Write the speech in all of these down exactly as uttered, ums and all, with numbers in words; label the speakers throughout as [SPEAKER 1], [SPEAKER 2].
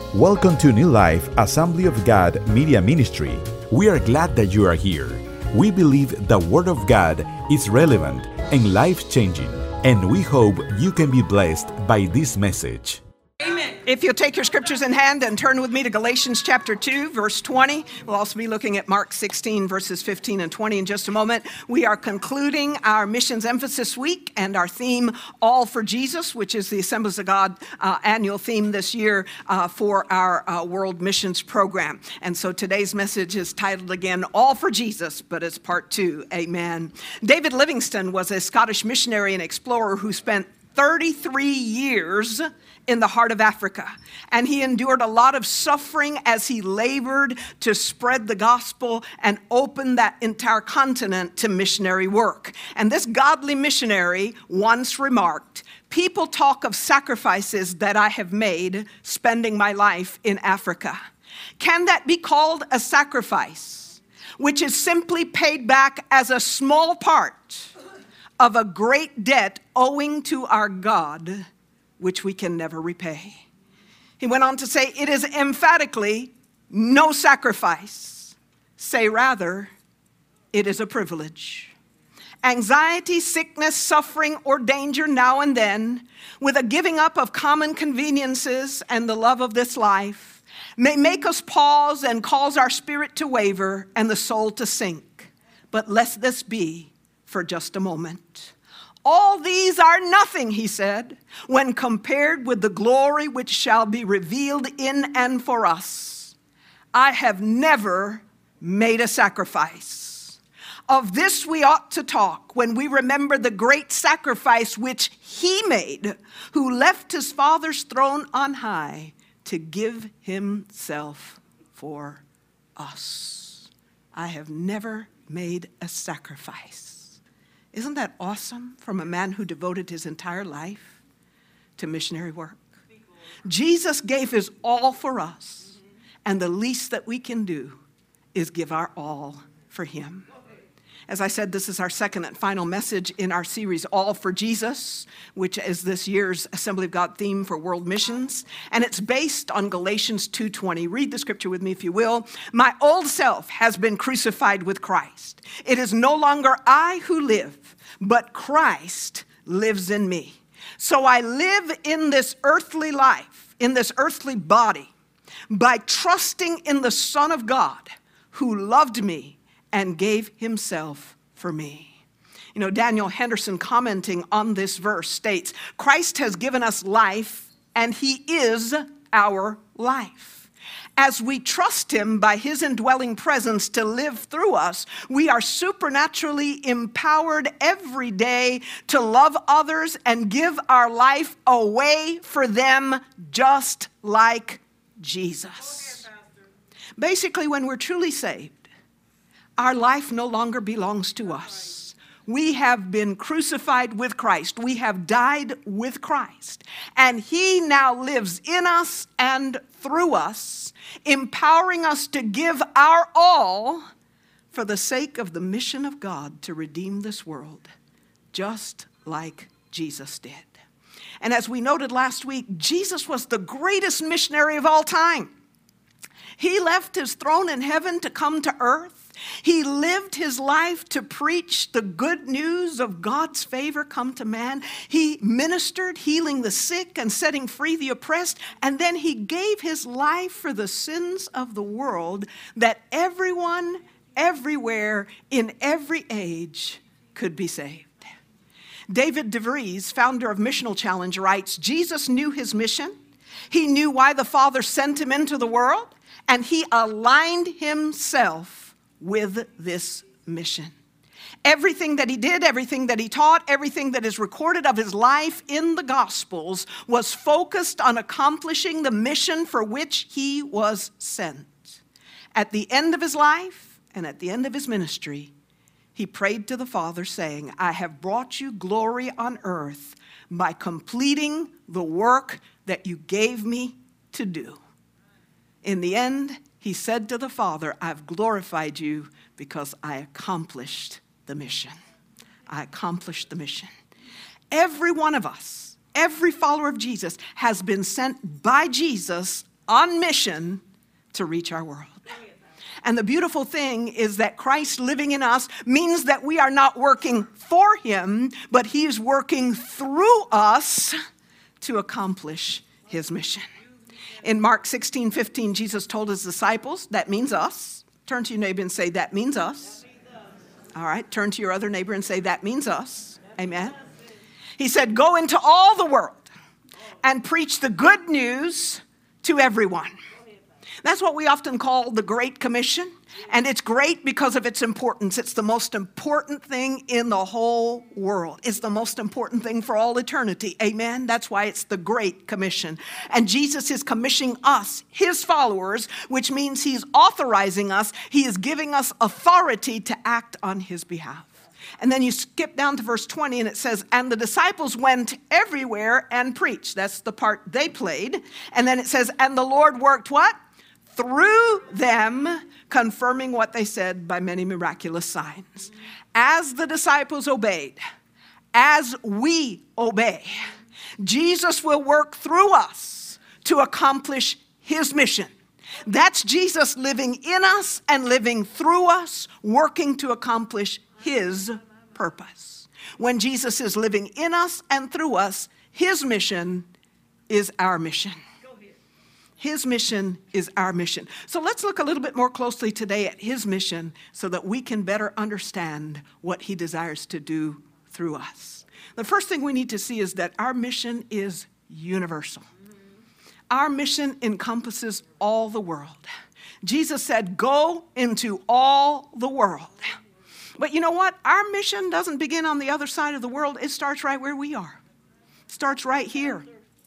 [SPEAKER 1] Welcome to New Life Assembly of God Media Ministry. We are glad that you are here. We believe the Word of God is relevant and life-changing, and we hope you can be blessed by this message.
[SPEAKER 2] Amen. If you'll take your scriptures in hand and turn with me to Galatians chapter two, verse twenty. We'll also be looking at Mark sixteen, verses fifteen and twenty in just a moment. We are concluding our Missions Emphasis Week and our theme, All for Jesus, which is the Assemblies of God uh, annual theme this year uh, for our uh, World Missions Program. And so today's message is titled again, All for Jesus, but it's part two. Amen. David Livingstone was a Scottish missionary and explorer who spent thirty-three years in the heart of Africa. And he endured a lot of suffering as he labored to spread the gospel and open that entire continent to missionary work. And this godly missionary once remarked, "People talk of sacrifices that I have made spending my life in Africa. Can that be called a sacrifice, which is simply paid back as a small part of a great debt owing to our God, which we can never repay?" He went on to say, "It is emphatically no sacrifice. Say rather, it is a privilege. Anxiety, sickness, suffering, or danger now and then, with a giving up of common conveniences and the love of this life, may make us pause and cause our spirit to waver and the soul to sink. But let this be for just a moment. All these are nothing," he said, "when compared with the glory which shall be revealed in and for us. I have never made a sacrifice. Of this we ought to talk when we remember the great sacrifice which he made, who left his Father's throne on high to give himself for us. I have never made a sacrifice." Isn't that awesome from a man who devoted his entire life to missionary work? Jesus gave his all for us, and the least that we can do is give our all for him. As I said, this is our second and final message in our series, All for Jesus, which is this year's Assembly of God theme for world missions. And it's based on Galatians two twenty. Read the scripture with me if you will. "My old self has been crucified with Christ. It is no longer I who live, but Christ lives in me. So I live in this earthly life, in this earthly body, by trusting in the Son of God who loved me and gave himself for me." You know, Daniel Henderson, commenting on this verse, states, "Christ has given us life, and he is our life. As we trust him by his indwelling presence to live through us, we are supernaturally empowered every day to love others and give our life away for them, just like Jesus." Basically, when we're truly saved, our life no longer belongs to us. We have been crucified with Christ. We have died with Christ. And he now lives in us and through us, empowering us to give our all for the sake of the mission of God to redeem this world, just like Jesus did. And as we noted last week, Jesus was the greatest missionary of all time. He left his throne in heaven to come to earth. He lived his life to preach the good news of God's favor come to man. He ministered, healing the sick and setting free the oppressed. And then he gave his life for the sins of the world, that everyone, everywhere, in every age could be saved. David DeVries, founder of Missional Challenge, writes, "Jesus knew his mission. He knew why the Father sent him into the world, and he aligned himself with this mission. Everything that he did, everything that he taught, everything that is recorded of his life in the Gospels was focused on accomplishing the mission for which he was sent. At the end of his life and at the end of his ministry, he prayed to the Father saying, 'I have brought you glory on earth by completing the work that you gave me to do.' In the end, he said to the Father, 'I've glorified you because I accomplished the mission.'" I accomplished the mission. Every one of us, every follower of Jesus has been sent by Jesus on mission to reach our world. And the beautiful thing is that Christ living in us means that we are not working for him, but he is working through us to accomplish his mission. In Mark sixteen fifteen, Jesus told his disciples, that means us. Turn to your neighbor and say, that means us. All right, turn to your other neighbor and say, that means us. Amen. He said, go into all the world and preach the good news to everyone. That's what we often call the Great Commission, and it's great because of its importance. It's the most important thing in the whole world. It's the most important thing for all eternity. Amen? That's why it's the Great Commission. And Jesus is commissioning us, his followers, which means he's authorizing us. He is giving us authority to act on his behalf. And then you skip down to verse twenty and it says, and the disciples went everywhere and preached. That's the part they played. And then it says, and the Lord worked what? Through them, confirming what they said by many miraculous signs. As the disciples obeyed, as we obey, Jesus will work through us to accomplish his mission. That's Jesus living in us and living through us, working to accomplish his purpose. When Jesus is living in us and through us, his mission is our mission. His mission is our mission. So let's look a little bit more closely today at his mission so that we can better understand what he desires to do through us. The first thing we need to see is that our mission is universal. Our mission encompasses all the world. Jesus said, go into all the world. But you know what? Our mission doesn't begin on the other side of the world. It starts right where we are. It starts right here.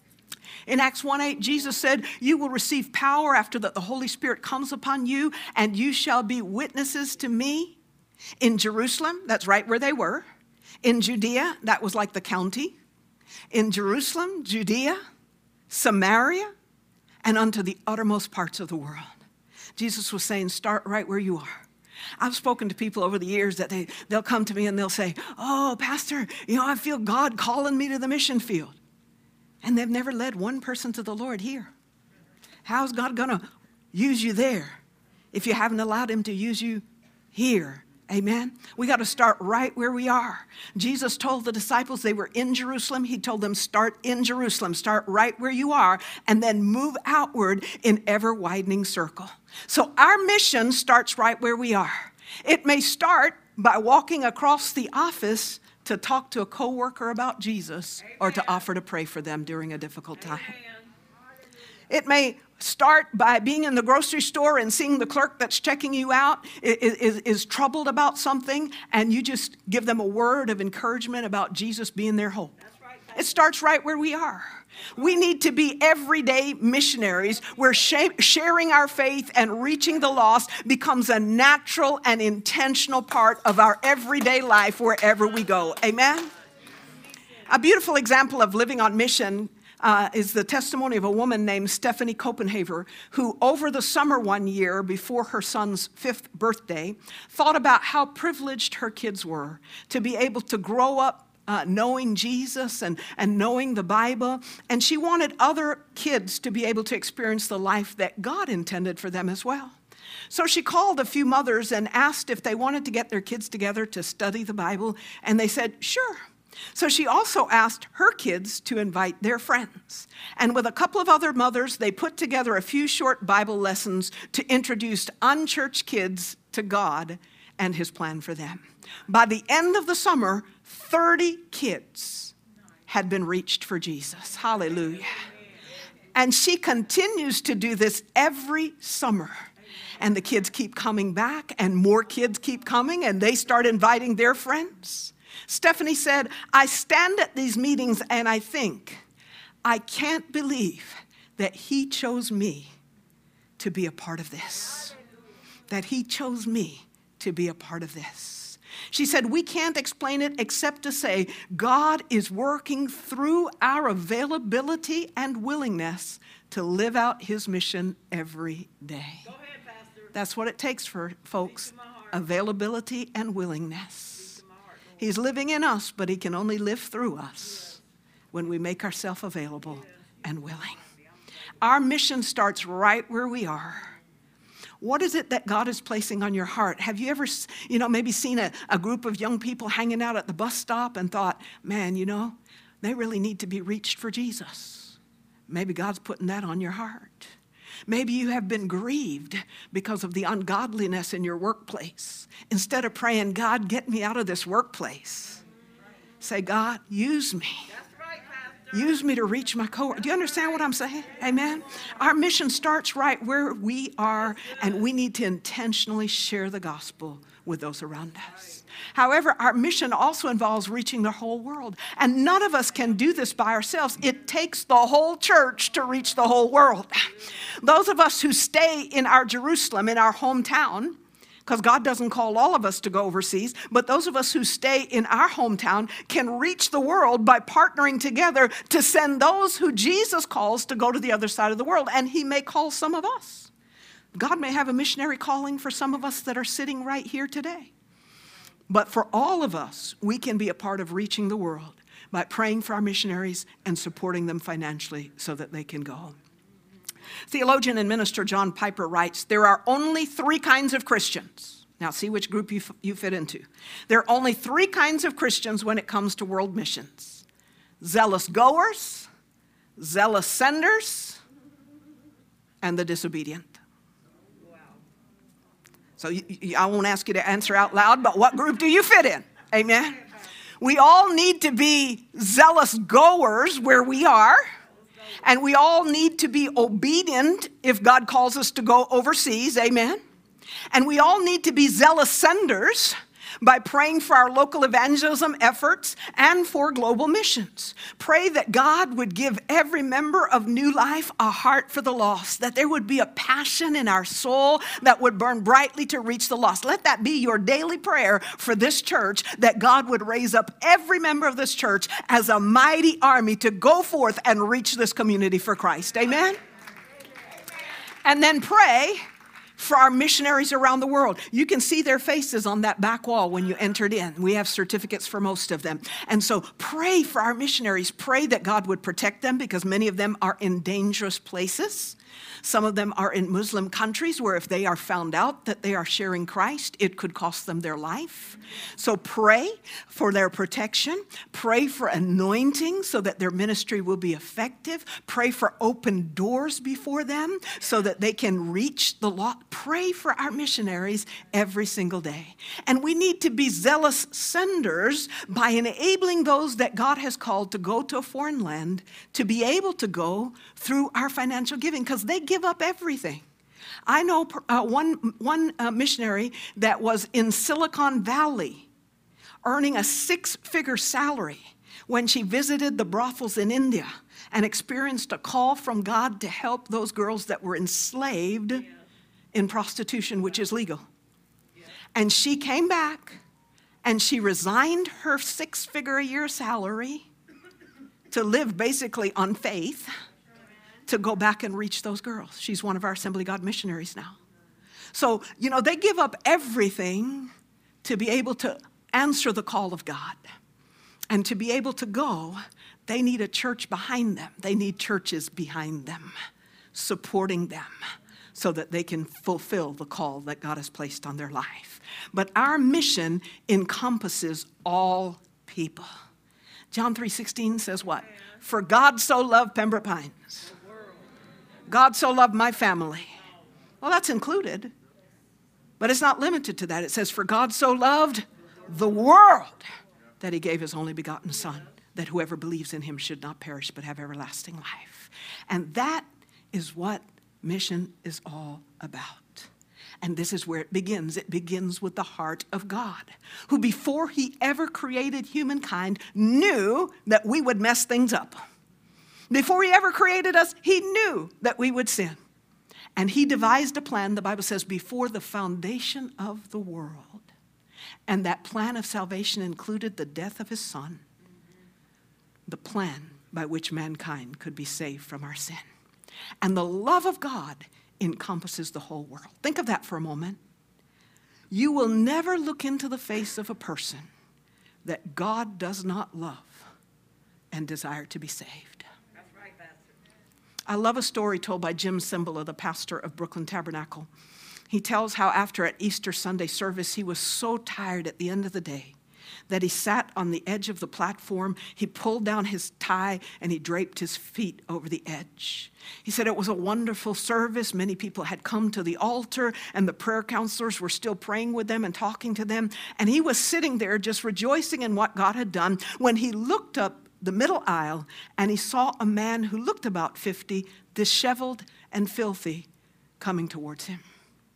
[SPEAKER 2] In Acts one eight, Jesus said, you will receive power after that the Holy Spirit comes upon you, and you shall be witnesses to me in Jerusalem. That's right where they were. In Judea, that was like the county. In Jerusalem, Judea, Samaria, and unto the uttermost parts of the world. Jesus was saying, start right where you are. I've spoken to people over the years that they, they'll come to me and they'll say, oh, Pastor, you know, I feel God calling me to the mission field. And they've never led one person to the Lord here. How's God going to use you there if you haven't allowed him to use you here? Amen. We got to start right where we are. Jesus told the disciples they were in Jerusalem. He told them, start in Jerusalem, start right where you are, and then move outward in ever widening circle. So our mission starts right where we are. It may start by walking across the office to talk to a coworker about Jesus, amen, or to offer to pray for them during a difficult time. Amen. It may start by being in the grocery store and seeing the clerk that's checking you out is, is, is troubled about something, and you just give them a word of encouragement about Jesus being their hope. That's right. It starts right where we are. We need to be everyday missionaries where sharing our faith and reaching the lost becomes a natural and intentional part of our everyday life wherever we go. Amen? A beautiful example of living on mission uh, is the testimony of a woman named Stephanie Copenhaver, who over the summer one year before her son's fifth birthday, thought about how privileged her kids were to be able to grow up Uh, knowing Jesus and, and knowing the Bible. And she wanted other kids to be able to experience the life that God intended for them as well. So she called a few mothers and asked if they wanted to get their kids together to study the Bible. And they said, sure. So she also asked her kids to invite their friends. And with a couple of other mothers, they put together a few short Bible lessons to introduce unchurched kids to God and his plan for them. By the end of the summer, thirty kids had been reached for Jesus. Hallelujah. And she continues to do this every summer. And the kids keep coming back, and more kids keep coming, and they start inviting their friends. Stephanie said, I stand at these meetings and I think, I can't believe that he chose me to be a part of this. That he chose me to be a part of this. She said, we can't explain it except to say God is working through our availability and willingness to live out his mission every day. Go ahead, Pastor. That's what it takes for folks, availability and willingness. He's living in us, but he can only live through us when we make ourselves available and willing. our mission starts right where we are. What is it that God is placing on your heart? Have you ever, you know, maybe seen a, a group of young people hanging out at the bus stop and thought, man, you know, they really need to be reached for Jesus? Maybe God's putting that on your heart. Maybe you have been grieved because of the ungodliness in your workplace. Instead of praying, God, get me out of this workplace, say, God, use me. Use me to reach my coworker. Do you understand what I'm saying? Amen? Our mission starts right where we are, and we need to intentionally share the gospel with those around us. However, our mission also involves reaching the whole world. And none of us can do this by ourselves. It takes the whole church to reach the whole world. Those of us who stay in our Jerusalem, in our hometown, because God doesn't call all of us to go overseas, but those of us who stay in our hometown can reach the world by partnering together to send those who Jesus calls to go to the other side of the world. And he may call some of us. God may have a missionary calling for some of us that are sitting right here today. But for all of us, we can be a part of reaching the world by praying for our missionaries and supporting them financially so that they can go. Theologian and minister John Piper writes, there are only three kinds of Christians. Now see which group you, f- you fit into. There are only three kinds of Christians when it comes to world missions. Zealous goers, zealous senders, and the disobedient. So you, you, I won't ask you to answer out loud, but what group do you fit in? Amen. We all need to be zealous goers where we are. And we all need to be obedient if God calls us to go overseas, amen? And we all need to be zealous senders by praying for our local evangelism efforts and for global missions. Pray that God would give every member of New Life a heart for the lost, that there would be a passion in our soul that would burn brightly to reach the lost. Let that be your daily prayer for this church, that God would raise up every member of this church as a mighty army to go forth and reach this community for Christ. Amen? And then pray for our missionaries around the world. You can see their faces on that back wall when you entered in. We have certificates for most of them. And so pray for our missionaries. Pray that God would protect them, because many of them are in dangerous places. Some of them are in Muslim countries where if they are found out that they are sharing Christ, it could cost them their life. So pray for their protection. Pray for anointing so that their ministry will be effective. Pray for open doors before them so that they can reach the lost. Pray for our missionaries every single day. And we need to be zealous senders by enabling those that God has called to go to a foreign land to be able to go through our financial giving, because they give up everything. I know uh, one, one uh, missionary that was in Silicon Valley earning a six-figure salary when she visited the brothels in India and experienced a call from God to help those girls that were enslaved yeah. in prostitution, which is legal. Yeah. And she came back and she resigned her six-figure a year salary to live basically on faith, to go back and reach those girls. She's one of our Assembly of God missionaries now. So, you know, they give up everything to be able to answer the call of God. And to be able to go, they need a church behind them. They need churches behind them, supporting them so that they can fulfill the call that God has placed on their life. But our mission encompasses all people. John three sixteen says what? For God so loved Pembroke Pines. God so loved my family. Well, that's included. But it's not limited to that. It says, for God so loved the world that he gave his only begotten Son, that whoever believes in him should not perish but have everlasting life. And that is what mission is all about. And this is where it begins. It begins with the heart of God, who before he ever created humankind knew that we would mess things up. Before he ever created us, he knew that we would sin. And he devised a plan, the Bible says, before the foundation of the world. And that plan of salvation included the death of his Son, the plan by which mankind could be saved from our sin. And the love of God encompasses the whole world. Think of that for a moment. You will never look into the face of a person that God does not love and desire to be saved. I love a story told by Jim Cymbala, the pastor of Brooklyn Tabernacle. He tells how after an Easter Sunday service, he was so tired at the end of the day that he sat on the edge of the platform, he pulled down his tie, and he draped his feet over the edge. He said it was a wonderful service. Many people had come to the altar, and the prayer counselors were still praying with them and talking to them. And he was sitting there just rejoicing in what God had done when he looked up the middle aisle, and he saw a man who looked about fifty, disheveled and filthy, coming towards him.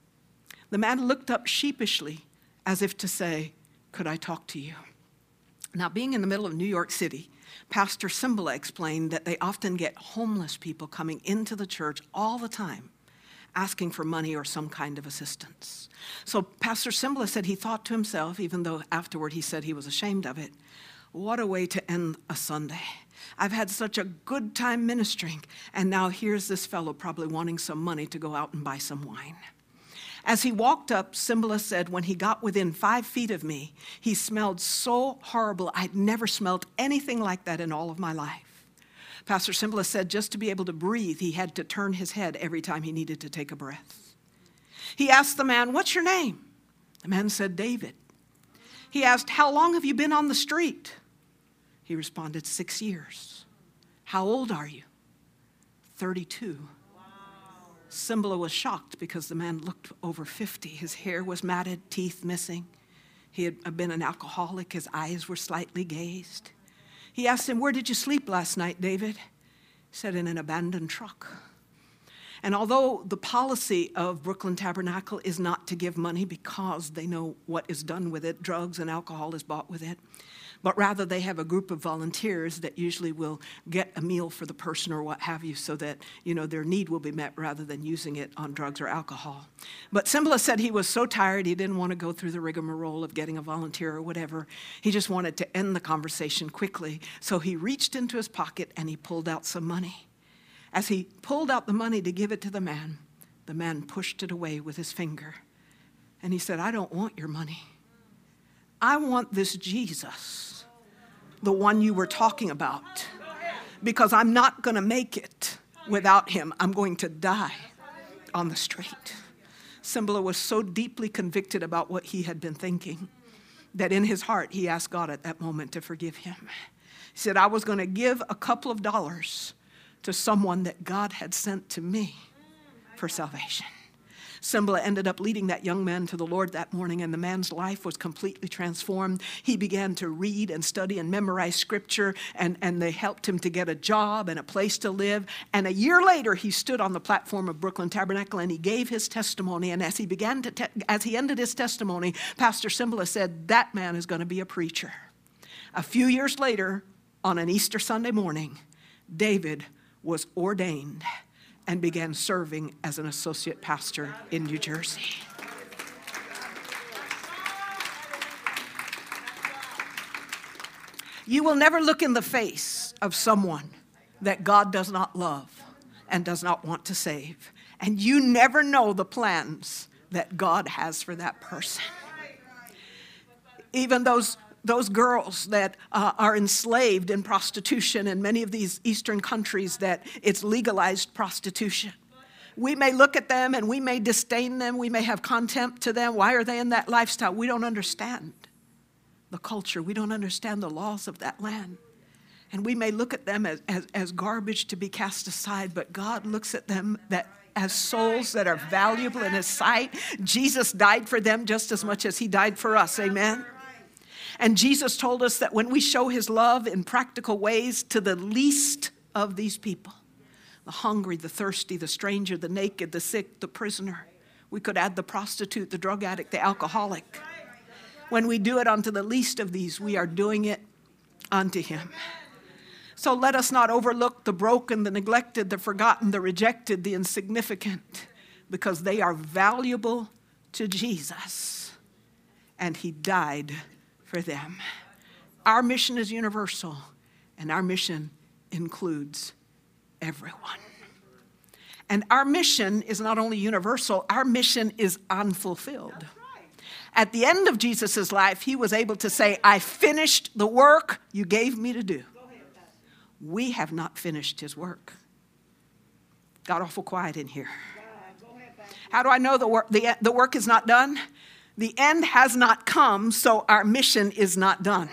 [SPEAKER 2] The man looked up sheepishly as if to say, "Could I talk to you?" Now, being in the middle of New York City, Pastor Cymbala explained that they often get homeless people coming into the church all the time, asking for money or some kind of assistance. So Pastor Cymbala said he thought to himself, even though afterward he said he was ashamed of it, what a way to end a Sunday. I've had such a good time ministering, and now here's this fellow probably wanting some money to go out and buy some wine. As he walked up, Cymbala said, when he got within five feet of me, he smelled so horrible. I'd never smelled anything like that in all of my life. Pastor Cymbala said just to be able to breathe, he had to turn his head every time he needed to take a breath. He asked the man, "What's your name?" The man said, "David." He asked, "How long have you been on the street?" He responded, "Six years." "How old are you?" thirty-two. Cymbala was shocked because the man looked over fifty. His hair was matted, teeth missing. He had been an alcoholic. His eyes were slightly gazed. He asked him, "Where did you sleep last night, David?" He said, "In an abandoned truck." And although the policy of Brooklyn Tabernacle is not to give money because they know what is done with it, drugs and alcohol is bought with it, but rather they have a group of volunteers that usually will get a meal for the person or what have you so that, you know, their need will be met rather than using it on drugs or alcohol. But Cymbala said he was so tired he didn't want to go through the rigmarole of getting a volunteer or whatever. He just wanted to end the conversation quickly. So he reached into his pocket and he pulled out some money. As he pulled out the money to give it to the man, the man pushed it away with his finger. And he said, "I don't want your money. I want this Jesus, the one you were talking about, because I'm not going to make it without him. I'm going to die on the street." Cymbala was so deeply convicted about what he had been thinking that in his heart he asked God at that moment to forgive him. He said, "I was going to give a couple of dollars to someone that God had sent to me for salvation." Cymbala ended up leading that young man to the Lord that morning, and the man's life was completely transformed. He began to read and study and memorize scripture, and, and they helped him to get a job and a place to live. And a year later, he stood on the platform of Brooklyn Tabernacle, and he gave his testimony. And as he began to, te- as he ended his testimony, Pastor Cymbala said, "That man is going to be a preacher." A few years later, on an Easter Sunday morning, David was ordained and began serving as an associate pastor in New Jersey. You will never look in the face of someone that God does not love and does not want to save. And you never know the plans that God has for that person. Even those Those girls that uh, are enslaved in prostitution in many of these Eastern countries that it's legalized prostitution. We may look at them and we may disdain them. We may have contempt to them. Why are they in that lifestyle? We don't understand the culture. We don't understand the laws of that land. And we may look at them as, as, as garbage to be cast aside, but God looks at them that as souls that are valuable in his sight. Jesus died for them just as much as he died for us. Amen. And Jesus told us that when we show his love in practical ways to the least of these people, the hungry, the thirsty, the stranger, the naked, the sick, the prisoner, we could add the prostitute, the drug addict, the alcoholic. When we do it unto the least of these, we are doing it unto him. So let us not overlook the broken, the neglected, the forgotten, the rejected, the insignificant, because they are valuable to Jesus, and he died for them. Our mission is universal, and our mission includes everyone. And our mission is not only universal, our mission is unfulfilled. At the end of Jesus' life, he was able to say, "I finished the work you gave me to do." We have not finished his work. Got awful quiet in here. How do I know the work, the, the work is not done? The end has not come, so our mission is not done.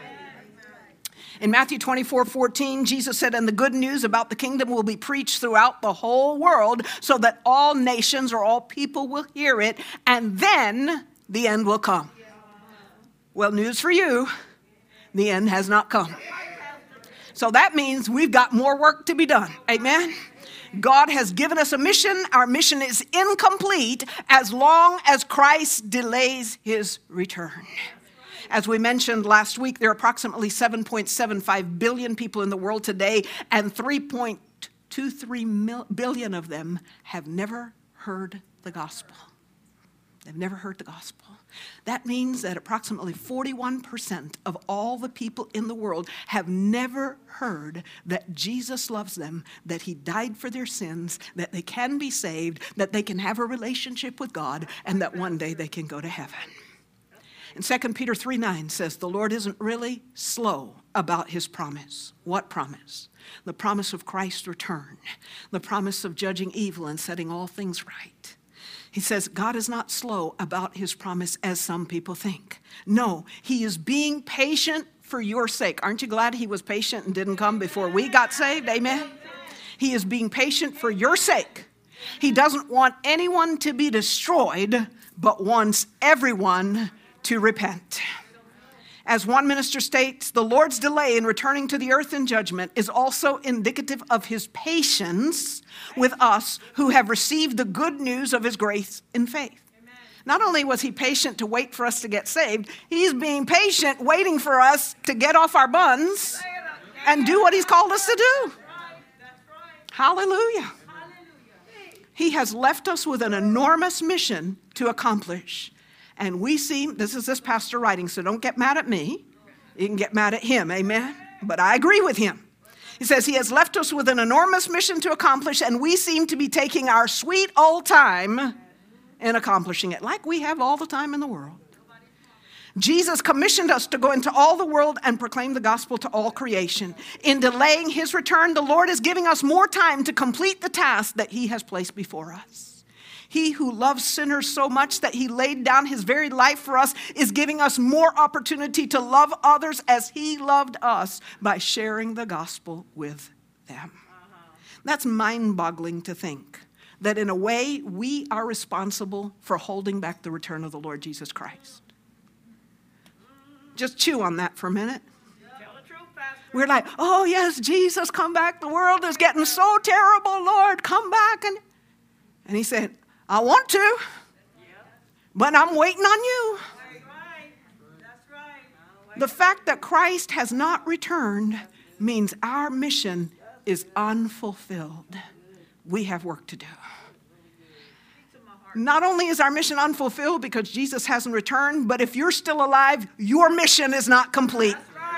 [SPEAKER 2] In Matthew twenty-four fourteen, Jesus said, and the good news about the kingdom will be preached throughout the whole world so that all nations or all people will hear it, and then the end will come. Well, news for you, the end has not come. So that means we've got more work to be done. Amen? God has given us a mission. Our mission is incomplete as long as Christ delays his return. As we mentioned last week, there are approximately seven point seven five billion people in the world today, and three point two three billion of them have never heard the gospel. They've never heard the gospel. That means that approximately forty-one percent of all the people in the world have never heard that Jesus loves them, that he died for their sins, that they can be saved, that they can have a relationship with God, and that one day they can go to heaven. And Second Peter three nine says, the Lord isn't really slow about his promise. What promise? The promise of Christ's return, the promise of judging evil and setting all things right. He says, God is not slow about his promise as some people think. No, he is being patient for your sake. Aren't you glad he was patient and didn't come before we got saved? Amen? He is being patient for your sake. He doesn't want anyone to be destroyed, but wants everyone to repent. As one minister states, the Lord's delay in returning to the earth in judgment is also indicative of his patience with us who have received the good news of his grace in faith. Amen. Not only was he patient to wait for us to get saved, he's being patient waiting for us to get off our buns and do what he's called us to do. Hallelujah. He has left us with an enormous mission to accomplish. And we seem, this is this pastor writing, so don't get mad at me. You can get mad at him, amen? But I agree with him. He says he has left us with an enormous mission to accomplish, and we seem to be taking our sweet old time in accomplishing it, like we have all the time in the world. Jesus commissioned us to go into all the world and proclaim the gospel to all creation. In delaying his return, the Lord is giving us more time to complete the task that he has placed before us. He who loves sinners so much that he laid down his very life for us is giving us more opportunity to love others as he loved us by sharing the gospel with them. Uh-huh. That's mind-boggling to think that in a way we are responsible for holding back the return of the Lord Jesus Christ. Just chew on that for a minute.
[SPEAKER 3] Tell the truth, Pastor.
[SPEAKER 2] We're like, oh yes, Jesus, come back. The world is getting so terrible, Lord, come back. And, and he said, I want to, yep. But I'm waiting on you.
[SPEAKER 3] That's right. That's right.
[SPEAKER 2] The fact that Christ has not returned means our mission is unfulfilled. We have work to do. Not only is our mission unfulfilled because Jesus hasn't returned, but if you're still alive, your mission is not complete.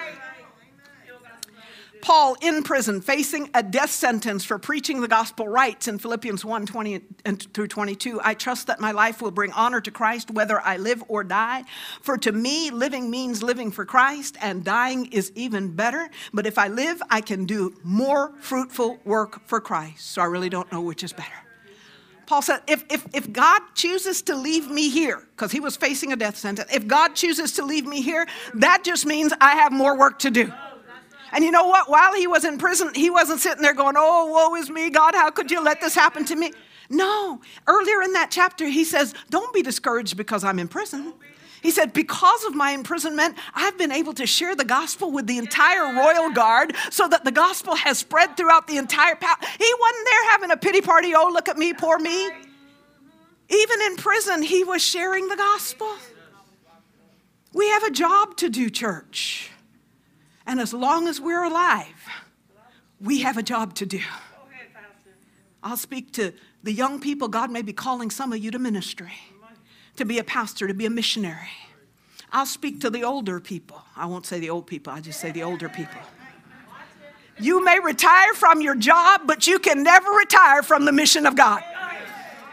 [SPEAKER 2] Paul, in prison, facing a death sentence for preaching the gospel, writes in Philippians one, twenty through twenty-two, I trust that my life will bring honor to Christ whether I live or die. For to me, living means living for Christ, and dying is even better. But if I live, I can do more fruitful work for Christ. So I really don't know which is better. Paul said, if, if, if God chooses to leave me here, because he was facing a death sentence, if God chooses to leave me here, that just means I have more work to do. And you know what? While he was in prison, he wasn't sitting there going, oh, woe is me, God, how could you let this happen to me? No. Earlier in that chapter, he says, don't be discouraged because I'm in prison. He said, because of my imprisonment, I've been able to share the gospel with the entire royal guard so that the gospel has spread throughout the entire palace. He wasn't there having a pity party. Oh, look at me, poor me. Even in prison, he was sharing the gospel. We have a job to do, church. And as long as we're alive, we have a job to do. I'll speak to the young people. God may be calling some of you to ministry, to be a pastor, to be a missionary. I'll speak to the older people. I won't say the old people. I just say the older people. You may retire from your job, but you can never retire from the mission of God.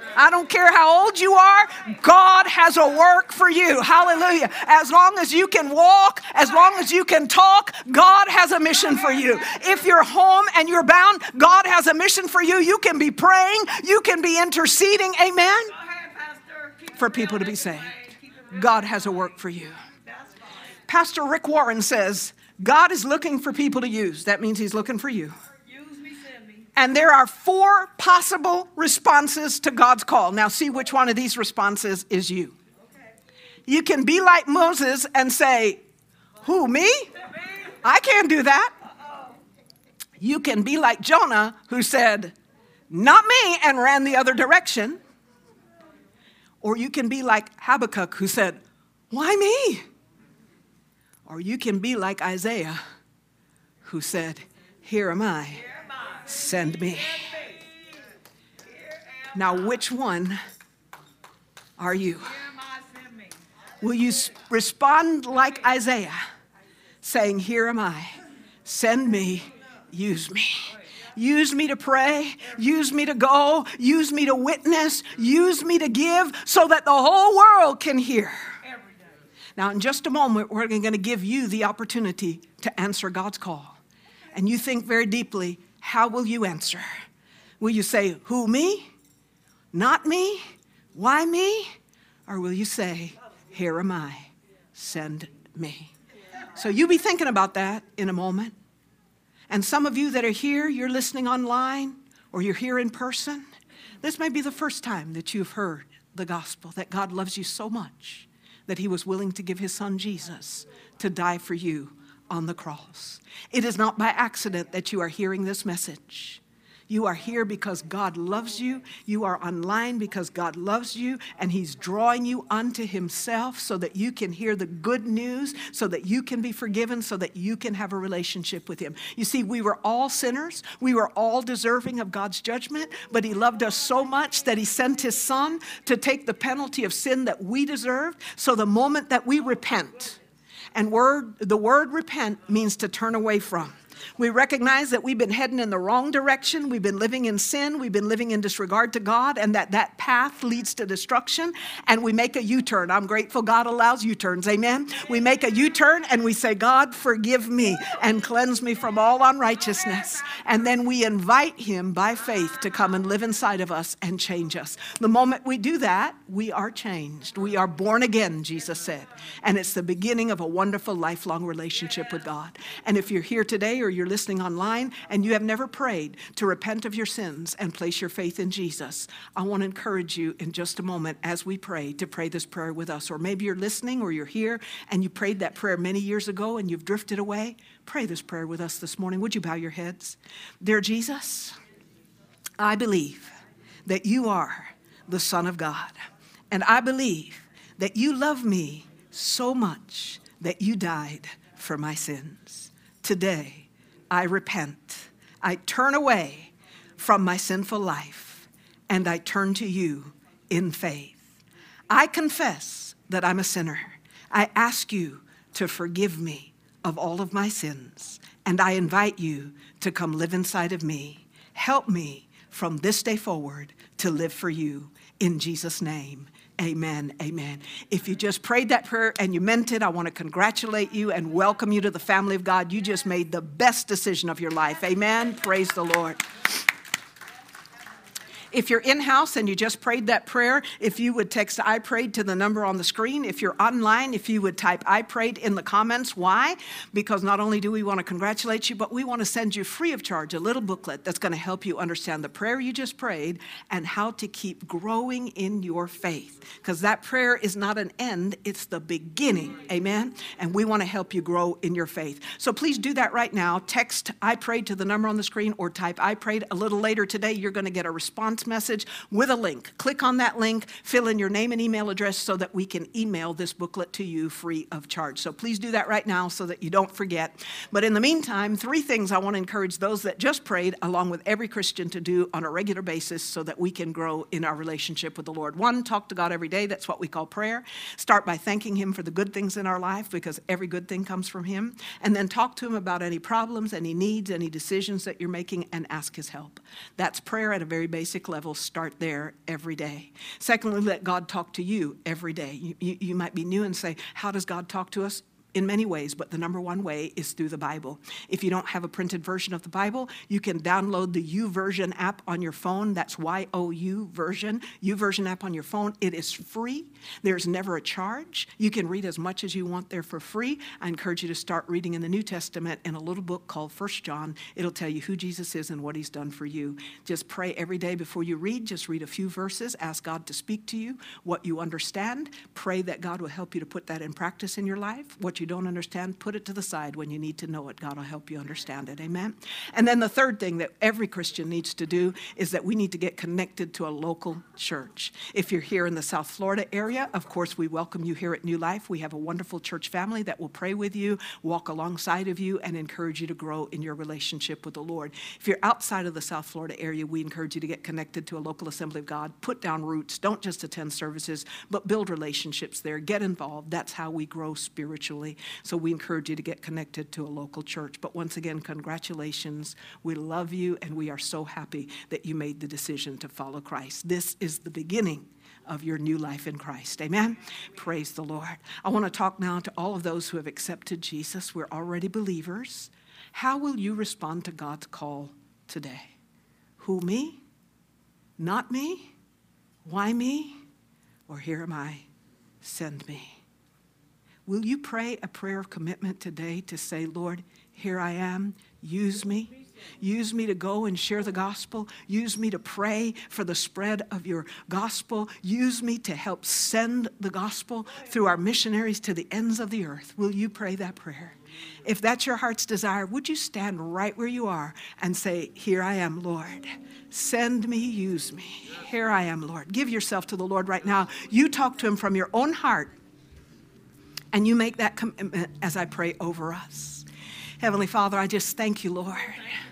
[SPEAKER 2] I don't care how old you are, God has a work for you. Hallelujah. As long as you can walk, as long as you can talk, God has a mission for you. If you're home and you're bound, God has a mission for you. You can be praying, you can be interceding, amen, for people to be saved. God has a work for you. Pastor Rick Warren says, God is looking for people to use. That means he's looking for you. And there are four possible responses to God's call. Now see which one of these responses is you. You can be like Moses and say, who, me? I can't do that. You can be like Jonah, who said, not me, and ran the other direction. Or you can be like Habakkuk, who said, why me? Or you can be like Isaiah, who said, here am I. Send me. Now, which one are you? Will you respond like Isaiah, saying, here am I, send me, use me. Use me to pray, use me to go, use me to witness, use me to give so that the whole world can hear. Now, in just a moment, we're going to give you the opportunity to answer God's call. And you think very deeply, how will you answer? Will you say, who, me? Not me? Why me? Or will you say, here am I, send me? So you be thinking about that in a moment. And some of you that are here, you're listening online, or you're here in person. This may be the first time that you've heard the gospel, that God loves you so much that he was willing to give his son Jesus to die for you on the cross. It is not by accident that you are hearing this message. You are here because God loves you. You are online because God loves you, and he's drawing you unto himself so that you can hear the good news, so that you can be forgiven, so that you can have a relationship with him. You see, we were all sinners. We were all deserving of God's judgment, but he loved us so much that he sent his son to take the penalty of sin that we deserved. So the moment that we repent, and word, the word repent means to turn away from. We recognize that we've been heading in the wrong direction. We've been living in sin. We've been living in disregard to God, and that that path leads to destruction. And we make a U-turn. I'm grateful God allows U-turns. Amen. We make a U-turn and we say, God, forgive me and cleanse me from all unrighteousness. And then we invite him by faith to come and live inside of us and change us. The moment we do that, we are changed. We are born again, Jesus said. And it's the beginning of a wonderful lifelong relationship with God. And if you're here today, or you're listening online and you have never prayed to repent of your sins and place your faith in Jesus, I want to encourage you in just a moment as we pray to pray this prayer with us. Or maybe you're listening or you're here and you prayed that prayer many years ago and you've drifted away. Pray this prayer with us this morning. Would you bow your heads? Dear Jesus, I believe that you are the Son of God. And I believe that you love me so much that you died for my sins. Today, I repent. I turn away from my sinful life, and I turn to you in faith. I confess that I'm a sinner. I ask you to forgive me of all of my sins, and I invite you to come live inside of me. Help me from this day forward to live for you. In Jesus' name, amen, amen. If you just prayed that prayer and you meant it, I want to congratulate you and welcome you to the family of God. You just made the best decision of your life. Amen. Praise the Lord. If you're in-house and you just prayed that prayer, if you would text I prayed to the number on the screen. If you're online, if you would type I prayed in the comments. Why? Because not only do we want to congratulate you, but we want to send you free of charge a little booklet that's going to help you understand the prayer you just prayed and how to keep growing in your faith. Because that prayer is not an end, it's the beginning. Amen? And we want to help you grow in your faith. So please do that right now. Text I prayed to the number on the screen or type I prayed. A little later today, you're going to get a response message with a link. Click on that link, fill in your name and email address so that we can email this booklet to you free of charge. So please do that right now so that you don't forget. But in the meantime, three things I want to encourage those that just prayed, along with every Christian, to do on a regular basis so that we can grow in our relationship with the Lord. One, talk to God every day. That's what we call prayer. Start by thanking him for the good things in our life, because every good thing comes from him. And then talk to him about any problems, any needs, any decisions that you're making, and ask his help. That's prayer at a very basic level. level, start there every day. Secondly, let God talk to you every day. You, you, you might be new and say, how does God talk to us? In many ways, but the number one way is through the Bible. If you don't have a printed version of the Bible, you can download the YouVersion app on your phone. That's Y O U version, YouVersion app on your phone. It is free. There's never a charge. You can read as much as you want there for free. I encourage you to start reading in the New Testament in a little book called First John. It'll tell you who Jesus is and what he's done for you. Just pray every day before you read. Just read a few verses. Ask God to speak to you, what you understand. Pray that God will help you to put that in practice in your life. What you don't understand, put it to the side. When you need to know it, God will help you understand it. Amen. And then the third thing that every Christian needs to do is that we need to get connected to a local church. If you're here in the South Florida area, of course, we welcome you here at New Life. We have a wonderful church family that will pray with you, walk alongside of you, and encourage you to grow in your relationship with the Lord. If you're outside of the South Florida area, we encourage you to get connected to a local Assembly of God. Put down roots. Don't just attend services, but build relationships there. Get involved. That's how we grow spiritually. So we encourage you to get connected to a local church. But once again, congratulations. We love you, and we are so happy that you made the decision to follow Christ. This is the beginning of your new life in Christ. Amen? Praise the Lord. I want to talk now to all of those who have accepted Jesus. We're already believers. How will you respond to God's call today? Who, me? Not me? Why me? Or here am I? Send me. Will you pray a prayer of commitment today to say, Lord, here I am, use me. Use me to go and share the gospel. Use me to pray for the spread of your gospel. Use me to help send the gospel through our missionaries to the ends of the earth. Will you pray that prayer? If that's your heart's desire, would you stand right where you are and say, here I am, Lord. Send me, use me. Here I am, Lord. Give yourself to the Lord right now. You talk to him from your own heart. And you make that commitment as I pray over us. Heavenly Father, I just thank you, Lord.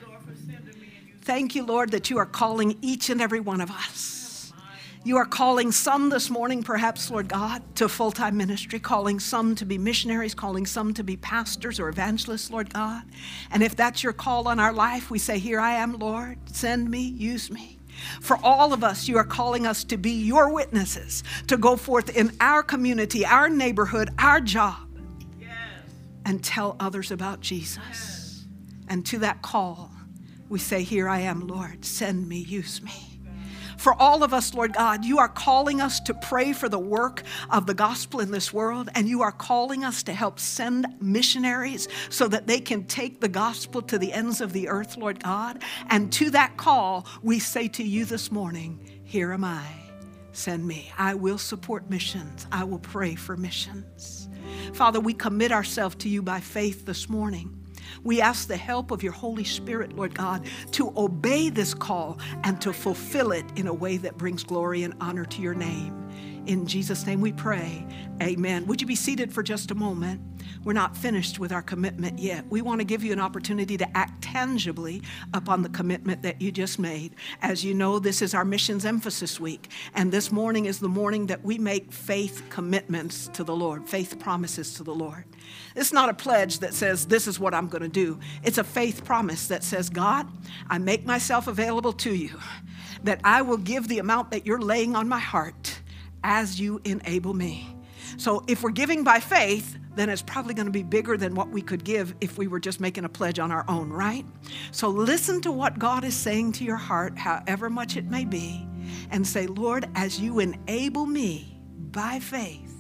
[SPEAKER 2] Thank you, Lord, that you are calling each and every one of us. You are calling some this morning, perhaps, Lord God, to full-time ministry, calling some to be missionaries, calling some to be pastors or evangelists, Lord God. And if that's your call on our life, we say, here I am, Lord. Send me, use me. For all of us, you are calling us to be your witnesses, to go forth in our community, our neighborhood, our job, yes, and tell others about Jesus. Yes. And to that call, we say, here I am, Lord, send me, use me. For all of us, Lord God, you are calling us to pray for the work of the gospel in this world, and you are calling us to help send missionaries so that they can take the gospel to the ends of the earth, Lord God. And to that call, we say to you this morning, here am I, send me. I will support missions. I will pray for missions. Father, we commit ourselves to you by faith this morning. We ask the help of your Holy Spirit, Lord God, to obey this call and to fulfill it in a way that brings glory and honor to your name. In Jesus' name we pray, amen. Would you be seated for just a moment? We're not finished with our commitment yet. We want to give you an opportunity to act tangibly upon the commitment that you just made. As you know, this is our Missions Emphasis Week, and this morning is the morning that we make faith commitments to the Lord, faith promises to the Lord. It's not a pledge that says, this is what I'm going to do. It's a faith promise that says, God, I make myself available to you, that I will give the amount that you're laying on my heart as you enable me. So if we're giving by faith, then it's probably going to be bigger than what we could give if we were just making a pledge on our own, right? So listen to what God is saying to your heart, however much it may be, and say, Lord, as you enable me by faith,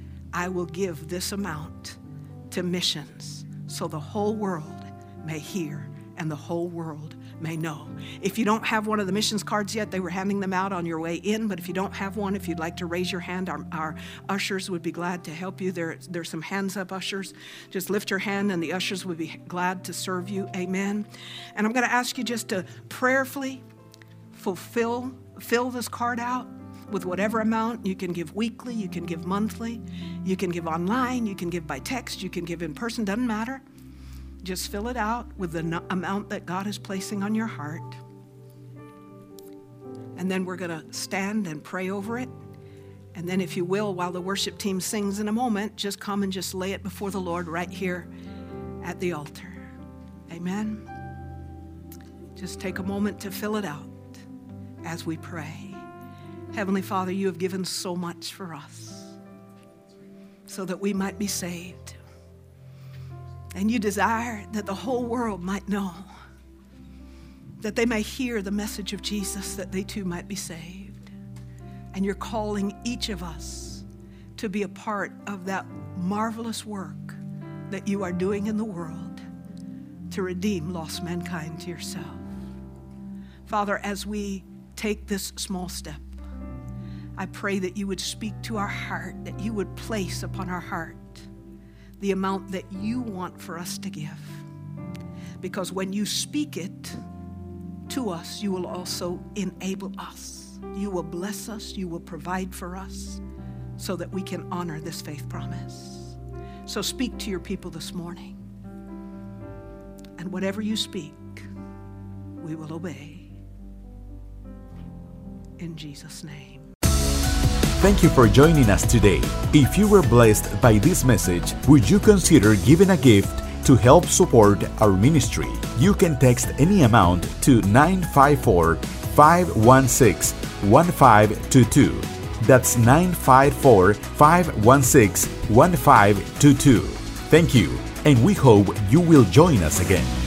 [SPEAKER 2] I will give this amount to missions so the whole world may hear and the whole world may know. If you don't have one of the missions cards yet, they were handing them out on your way in, but if you don't have one, if you'd like to raise your hand, our, our ushers would be glad to help you. There, there's some hands up ushers. Just lift your hand and the ushers would be glad to serve you. Amen. And I'm going to ask you just to prayerfully fulfill, fill this card out with whatever amount. You can give weekly, you can give monthly, you can give online, you can give by text, you can give in person, doesn't matter. Just fill it out with the no- amount that God is placing on your heart. And then we're going to stand and pray over it. And then if you will, while the worship team sings in a moment, just come and just lay it before the Lord right here at the altar. Amen. Just take a moment to fill it out. as we pray. Heavenly Father, you have given so much for us so that we might be saved. And you desire that the whole world might know, that they may hear the message of Jesus, that they too might be saved. And you're calling each of us to be a part of that marvelous work that you are doing in the world to redeem lost mankind to yourself. Father, as we take this small step, I pray that you would speak to our heart, that you would place upon our heart the amount that you want for us to give. Because when you speak it to us, you will also enable us. You will bless us, you will provide for us so that we can honor this faith promise. So speak to your people this morning. And whatever you speak, we will obey. In Jesus' name.
[SPEAKER 1] Thank you for joining us today. If you were blessed by this message, would you consider giving a gift to help support our ministry? You can text any amount to nine five four, five one six, one five two two. That's nine five four, five one six, one five two two. Thank you, and we hope you will join us again.